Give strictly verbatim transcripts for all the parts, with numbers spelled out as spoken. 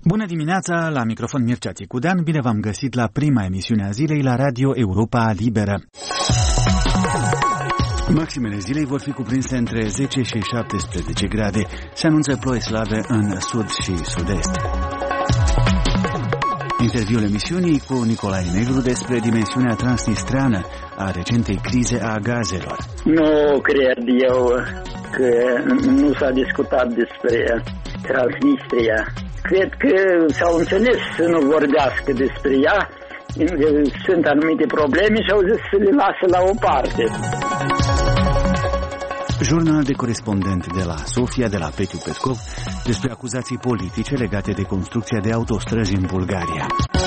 Bună dimineața, la microfon Mircea Țicudean, bine v-am găsit la prima emisiune a zilei la Radio Europa Liberă. Maximele zilei vor fi cuprinse între zece și șaptesprezece grade. Se anunță ploi slabe în sud și sud-est. Interviul emisiunii cu Nicolae Negru despre dimensiunea transnistreană a recentei crize a gazelor. Nu cred eu că nu s-a discutat despre Transnistria. Cred că s-au înțeles să nu vorbească despre ea. Sunt anumite probleme și au zis să le lasă la o parte. Jurnal de corespondent de la Sofia, de la Petiu Petkov, despre acuzații politice legate de construcția de autostrăzi în Bulgaria.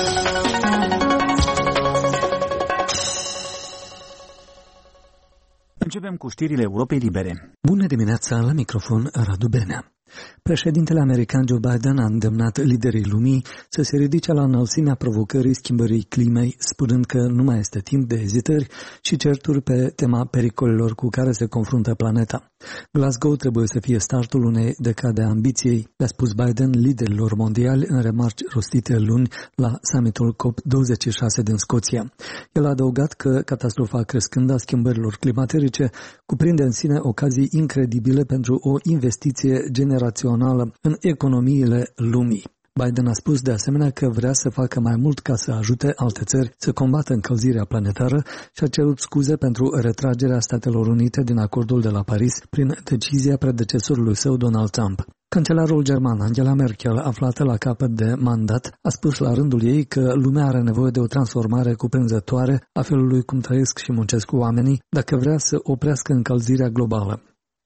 Începem cu știrile Europei Libere. Bună dimineața, la microfon Radu Benea. Președintele american Joe Biden a îndemnat liderii lumii să se ridice la înălțimea provocării schimbării climei, spunând că nu mai este timp de ezitări și certuri pe tema pericolelor cu care se confruntă planeta. Glasgow trebuie să fie startul unei decade a ambiției, le-a spus Biden liderilor mondiali în remarci rostite luni la summitul C O P douăzeci și șase din Scoția. El a adăugat că catastrofa crescândă a schimbărilor climaterice cuprinde în sine ocazii incredibile pentru o investiție generațională în economiile lumii. Biden a spus de asemenea că vrea să facă mai mult ca să ajute alte țări să combată încălzirea planetară și a cerut scuze pentru retragerea Statelor Unite din acordul de la Paris prin decizia predecesorului său Donald Trump. Cancelarul german Angela Merkel, aflată la capăt de mandat, a spus la rândul ei că lumea are nevoie de o transformare cuprinzătoare a felului cum trăiesc și muncesc oamenii dacă vrea să oprească încălzirea globală.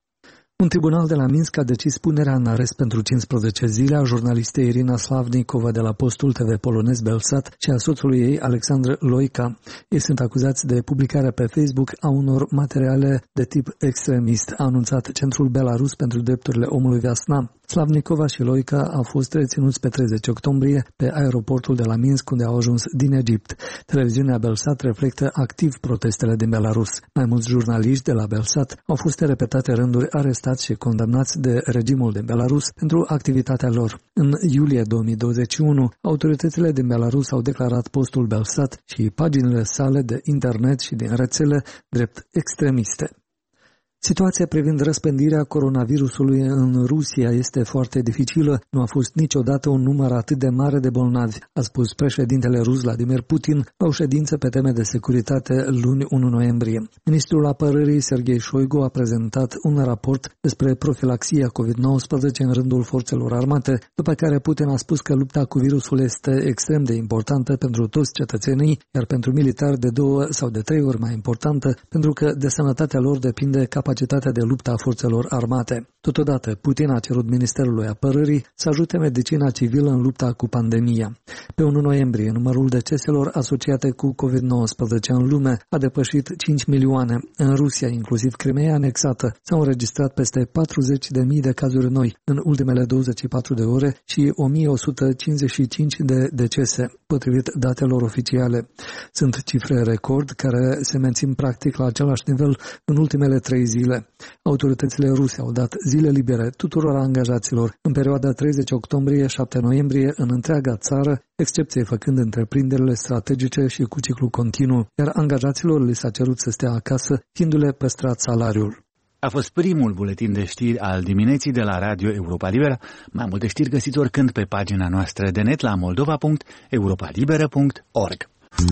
Un tribunal de la Minsk a decis punerea în arest pentru cincisprezece zile a jurnalistei Irina Slavnikova de la postul T V polonez Belsat și a soțului ei, Alexandr Loica. Ei sunt acuzați de publicarea pe Facebook a unor materiale de tip extremist, a anunțat Centrul Belarus pentru Drepturile Omului Viasna. Slavnikova și Loica au fost reținuți pe treizeci octombrie pe aeroportul de la Minsk, unde au ajuns din Egipt. Televiziunea Belsat reflectă activ protestele din Belarus. Mai mulți jurnaliști de la Belsat au fost repetate rânduri arestați și condamnați de regimul din Belarus pentru activitatea lor. În iulie două mii douăzeci și unu, autoritățile din Belarus au declarat postul Belsat și paginile sale de internet și din rețele drept extremiste. Situația privind răspândirea coronavirusului în Rusia este foarte dificilă. Nu a fost niciodată un număr atât de mare de bolnavi, a spus președintele rus Vladimir Putin la o ședință pe teme de securitate luni unu noiembrie. Ministrul Apărării Sergei Shoigu a prezentat un raport despre profilaxia covid nouăsprezece în rândul forțelor armate, după care Putin a spus că lupta cu virusul este extrem de importantă pentru toți cetățenii, iar pentru militari de două sau de trei ori mai importantă, pentru că de sănătatea lor depinde capacitatea capacitatea de luptă a forțelor armate. Totodată, Putin a cerut Ministerului Apărării să ajute medicina civilă în lupta cu pandemia. Pe unu noiembrie, numărul deceselor asociate cu covid nouăsprezece în lume a depășit cinci milioane. În Rusia, inclusiv Crimeea anexată, s-au înregistrat peste patruzeci de mii de cazuri noi în ultimele douăzeci și patru de ore și o mie o sută cincizeci și cinci de decese, potrivit datelor oficiale. Sunt cifre record care se mențin practic la același nivel în ultimele trei zile. Autoritățile ruse au dat zile libere tuturor angajaților în perioada treizeci octombrie șapte noiembrie în întreaga țară, excepție făcând întreprinderile strategice și cu ciclu continuu, iar angajaților li s-a cerut să stea acasă, fiindu-le păstrat salariul. A fost primul buletin de știri al dimineții de la Radio Europa Liberă. Mai multe știri găsiți oricând pe pagina noastră de net la moldova punct europa liberă punct org.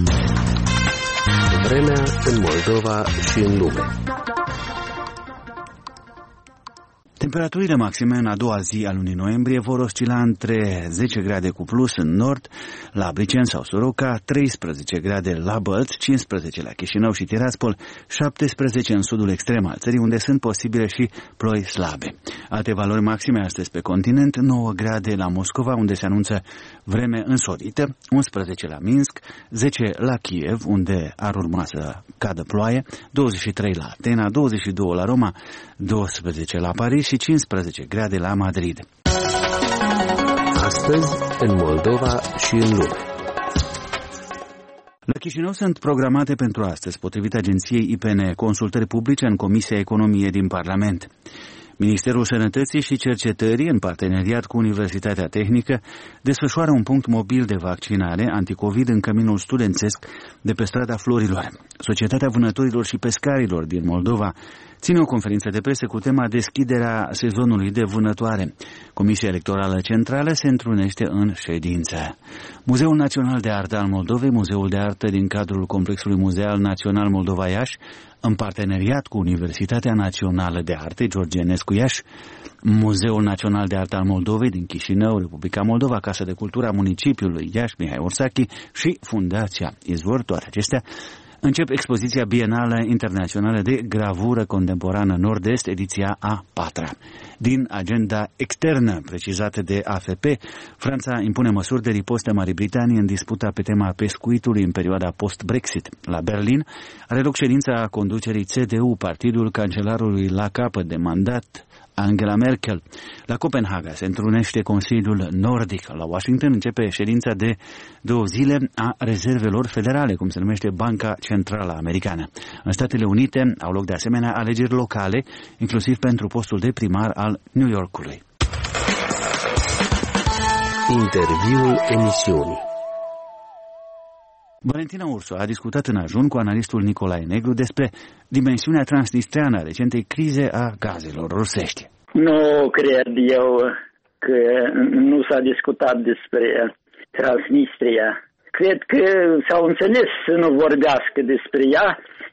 Vremea în Moldova și în lume. Temperaturile maxime în a doua zi a lunii noiembrie vor oscila între zece grade cu plus în nord, la Bricen sau Soroca, treisprezece grade la Bălți, cincisprezece la Chișinău și Tiraspol, șaptesprezece în sudul extrem al țării, unde sunt posibile și ploi slabe. Alte valori maxime astăzi pe continent, nouă grade la Moscova, unde se anunță vreme însorită, unsprezece la Minsk, zece la Kiev, unde ar urma să cadă ploaie, douăzeci și trei la Atena, douăzeci și doi la Roma, douăsprezece la Paris și cincisprezece grade la Madrid. Astăzi, în Moldova și în lume. La Chișinău sunt programate pentru astăzi, potrivit agenției I P N, consultări publice în Comisia Economie din Parlament. Ministerul Sănătății și Cercetării, în parteneriat cu Universitatea Tehnică, desfășoară un punct mobil de vaccinare anticovid în căminul studențesc de pe strada Florilor. Societatea Vânătorilor și Pescarilor din Moldova ține o conferință de presă cu tema deschiderea sezonului de vânătoare. Comisia Electorală Centrală se întrunește în ședință. Muzeul Național de Artă al Moldovei, Muzeul de Artă din cadrul Complexului Muzeal Național Moldova Iași, în parteneriat cu Universitatea Națională de Arte George Enescu Iași, Muzeul Național de Artă al Moldovei din Chișinău, Republica Moldova, Casa de Cultură a municipiului Iași, Mihai Orsachi și Fundația Izvor, toate acestea încep expoziția bienală internațională de gravură contemporană Nord-Est, ediția a patra. Din agenda externă precizată de A F P, Franța impune măsuri de ripostă Marii Britanii în disputa pe tema pescuitului în perioada post-Brexit. La Berlin are loc ședința conducerii C D U, partidul cancelarului la capăt de mandat Angela Merkel. La Copenhaga se întrunește Consiliul Nordic. La Washington începe ședința de două zile a rezervelor federale, cum se numește Banca Centrală Americană. În Statele Unite au loc de asemenea alegeri locale, inclusiv pentru postul de primar al New Yorkului. Interviul emisiunii. Valentina Ursu a discutat în ajun cu analistul Nicolae Negru despre dimensiunea transnistreană a recentei crize a gazelor rusești. Nu cred eu că nu s-a discutat despre Transnistria. Cred că s-au înțeles să nu vorbească despre ea.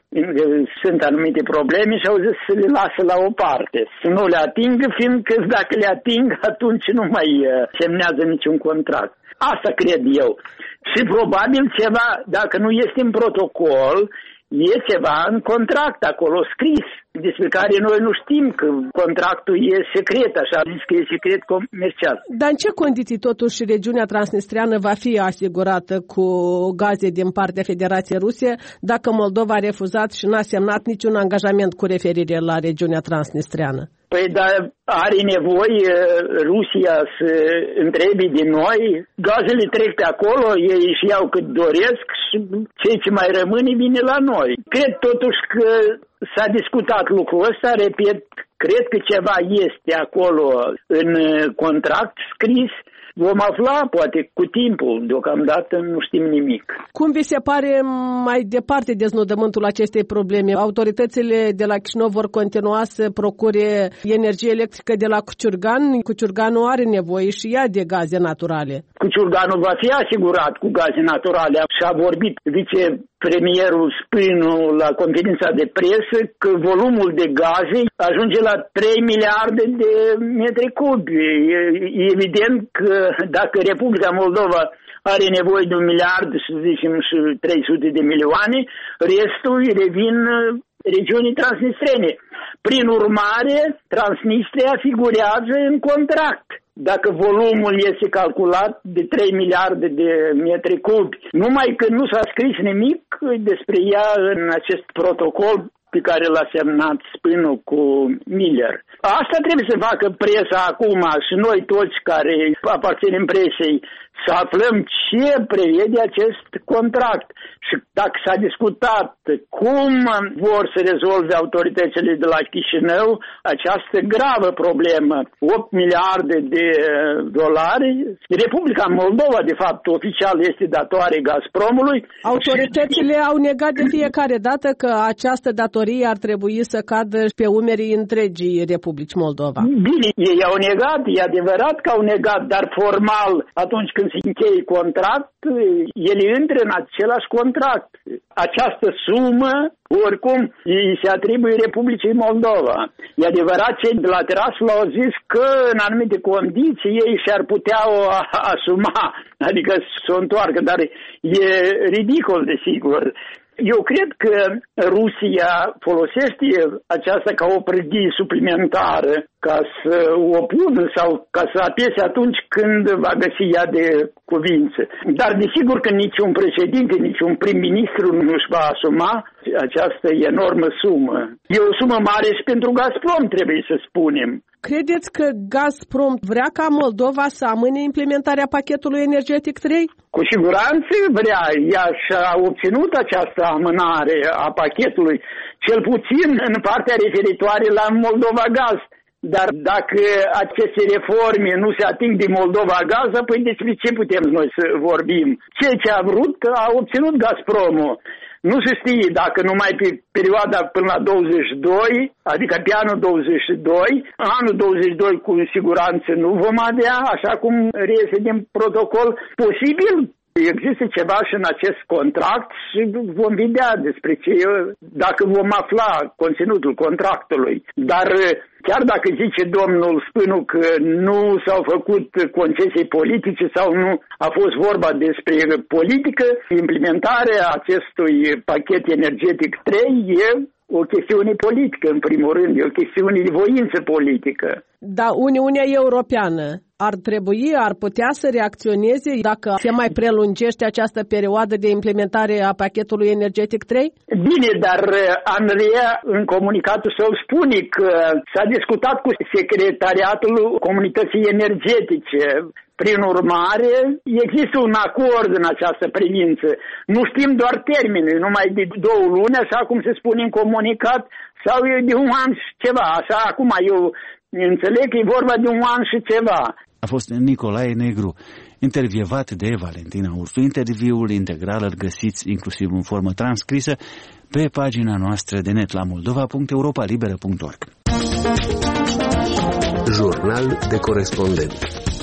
Sunt anumite probleme și au zis să le lasă la o parte, să nu le atingă, fiindcă dacă le ating, atunci nu mai semnează niciun contract. Asta cred eu. Și probabil ceva, dacă nu este în protocol, e ceva în contract acolo scris, despre care noi nu știm, că contractul e secret, așa zis că e secret comercial. Dar în ce condiții totuși regiunea transnistreană va fi asigurată cu gaze din partea Federației Ruse dacă Moldova a refuzat și n-a semnat niciun angajament cu referire la regiunea transnistreană? Păi, dar are nevoie Rusia să întrebe de noi, gazele trec pe acolo, ei își iau cât doresc și cei ce mai rămâne vine la noi. Cred totuși că s-a discutat lucrul ăsta, repet, cred că ceva este acolo în contract scris. Vom afla, poate, cu timpul. Deocamdată nu știm nimic. Cum vi se pare mai departe deznodământul acestei probleme? Autoritățile de la Chișinău vor continua să procure energie electrică de la Cuciurgan? Cuciurganul are nevoie și ea de gaze naturale. Cuciurganul va fi asigurat cu gaze naturale. Și-a vorbit vicepremierul Spânu la conferința de presă că volumul de gaze ajunge la trei miliarde de metri cubi. E evident că dacă Republica Moldova are nevoie de un miliard, să zicem, și trei sute de milioane, restul revin regiunii transnistrene. Prin urmare, Transnistria figurează în contract. Dacă volumul este calculat de trei miliarde de metri cubi, numai că nu s-a scris nimic despre ea în acest protocol pe care l-a semnat Spânu cu Miller. Asta trebuie să facă presa acum și noi toți care aparținem presei să aflăm ce prevede acest contract. Și dacă s-a discutat cum vor să rezolve autoritățile de la Chișinău această gravă problemă, opt miliarde de dolari, Republica Moldova, de fapt, oficial este datoare Gazpromului. Autoritățile au negat de fiecare dată că această datorie ar trebui să cadă pe umerii întregii Republici Moldova. Bine, ei au negat, e adevărat că au negat, dar formal, atunci când se încheie contract, ele intră în același contract. Această sumă, oricum, îi se atribuie Republicii Moldova. E adevărat, cei de la Tiraspol au zis că în anumite condiții ei și-ar putea o asuma, adică să o întoarcă, dar e ridicol, desigur. Eu cred că Rusia folosește aceasta ca o pârghie suplimentară ca să o opună sau ca să apese atunci când va găsi ea de cuvință. Dar desigur că niciun președinte, niciun prim-ministru nu își va asuma această enormă sumă. E o sumă mare și pentru Gazprom, trebuie să spunem. Credeți că Gazprom vrea ca Moldova să amâne implementarea pachetului energetic trei? Cu siguranță vrea. Ea și-a obținut această amânare a pachetului, cel puțin în partea referitoare la Moldova Gaz. Dar dacă aceste reforme nu se ating din Moldova Gaz, păi despre ce putem noi să vorbim? Ceea ce a vrut a obținut Gazpromul. Nu se știe dacă numai pe perioada până la douăzeci și doi, adică pe anul douăzeci și doi, anul douăzeci și doi cu siguranță nu vom avea, așa cum reiese din protocol, posibil. Există ceva și în acest contract și vom vedea despre ce, dacă vom afla conținutul contractului. Dar chiar dacă zice domnul Spânu că nu s-au făcut concesii politice sau nu a fost vorba despre politică, implementarea acestui pachet energetic trei e o chestiune politică, în primul rând, e o chestiune de voință politică. Da, Uniunea Europeană ar trebui, ar putea să reacționeze dacă se mai prelungește această perioadă de implementare a pachetului energetic trei? Bine, dar Andreea în comunicatul său spune că s-a discutat cu secretariatul comunității energetice. Prin urmare, există un acord în această privință. Nu știm doar termenul, numai de două luni, așa cum se spune în comunicat, sau de un an și ceva. Așa, acum eu înțeleg că e vorba de un an și ceva. A fost Nicolae Negru, intervievat de Valentina Ursu. Interviul integral îl găsiți inclusiv în formă transcrisă pe pagina noastră de net la moldova punct europa liberă punct org. Jurnal de corespondent.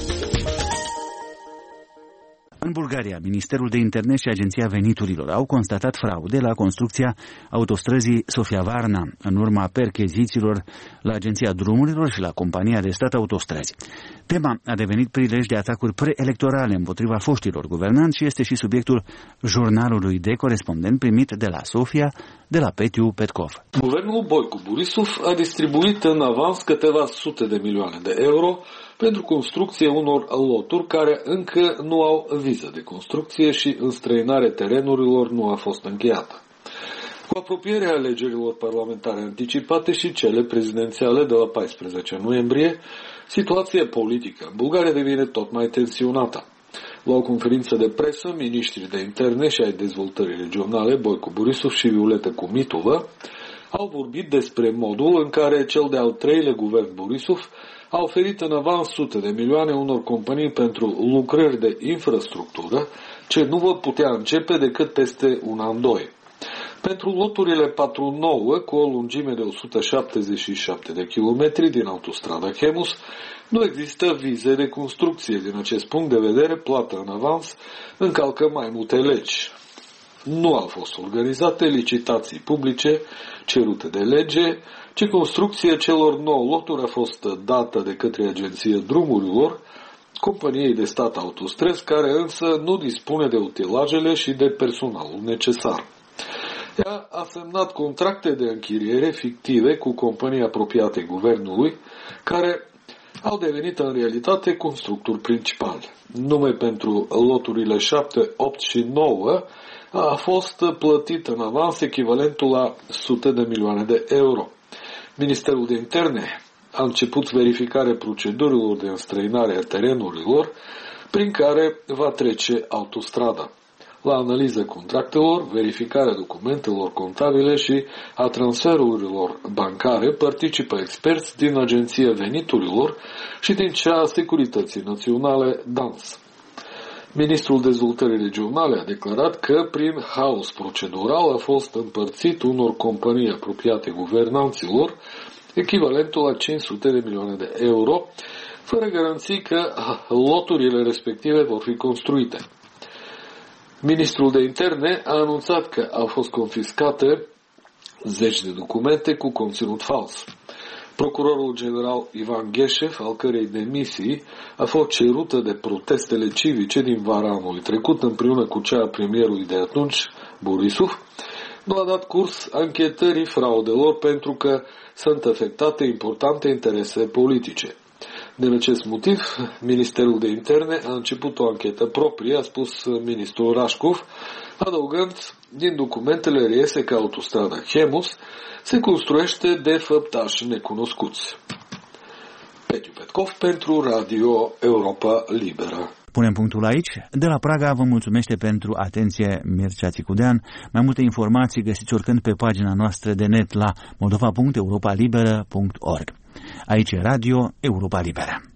În Bulgaria, Ministerul de Interne și Agenția Veniturilor au constatat fraude la construcția autostrăzii Sofia-Varna, în urma perchezițiilor la Agenția Drumurilor și la Compania de Stat Autostrăzi. Tema a devenit prilej de atacuri preelectorale împotriva foștilor guvernanți și este și subiectul jurnalului de corespondent primit de la Sofia, de la Petiu Petkov. Guvernul Boicu Borisov a distribuit în avans câteva sute de milioane de euro pentru construcție unor loturi care încă nu au viză de construcție și înstrăinarea terenurilor nu a fost încheiată. Cu apropierea alegerilor parlamentare anticipate și cele prezidențiale de la paisprezece noiembrie, situația politică în Bulgaria devine tot mai tensionată. La o conferință de presă, miniștrii de interne și ai dezvoltării regionale, Boicu Borisov și Violeta Comitova, au vorbit despre modul în care cel de-al treilea guvern Borisov a oferit în avans sute de milioane unor companii pentru lucrări de infrastructură ce nu vor putea începe decât peste un an, doi. Pentru loturile patru nouă, cu o lungime de o sută șaptezeci și șapte de kilometri din autostrada Chemus, nu există vize de construcție. Din acest punct de vedere, plata în avans încalcă mai multe legi. Nu au fost organizate licitații publice cerute de lege, ci construcția celor nouă loturi a fost dată de către Agenția Drumurilor, companiei de stat autostrăzi, care însă nu dispune de utilajele și de personalul necesar. Ea a semnat contracte de închiriere fictive cu companii apropiate guvernului, care au devenit în realitate constructori principali. Numai pentru loturile șapte, opt și nouă a fost plătit în avans echivalentul la sute de milioane de euro. Ministerul de Interne a început verificarea procedurilor de înstrăinare a terenurilor prin care va trece autostrada. La analiza contractelor, verificarea documentelor contabile și a transferurilor bancare participă experți din Agenția Veniturilor și din cea a Securității Naționale D A N S. Ministrul Dezvoltării Regionale a declarat că prin haos procedural a fost împărțit unor companii apropiate guvernanților echivalentul la cinci sute de milioane de euro, fără garanții că loturile respective vor fi construite. Ministrul de Interne a anunțat că au fost confiscate zeci de documente cu conținut fals. Procurorul general Ivan Gheșev, al cărei demisii a fost cerută de protestele civice din vara anului trecut, împreună cu cea a premierului de atunci, Borisov, nu a dat curs anchetării fraudelor pentru că sunt afectate importante interese politice. Din acest motiv, Ministerul de Interne a început o anchetă proprie, a spus ministrul Rașcov, adăugând, din documentele reiese că autostrada Chemus se construiește de făptași necunoscuți. Petiu Petkov pentru Radio Europa Liberă. Punem punctul aici. De la Praga vă mulțumește pentru atenție Mircea Țicudean. Mai multe informații găsiți oricând pe pagina noastră de net la moldova punct europa liberă punct org. Aici e Radio Europa Liberă.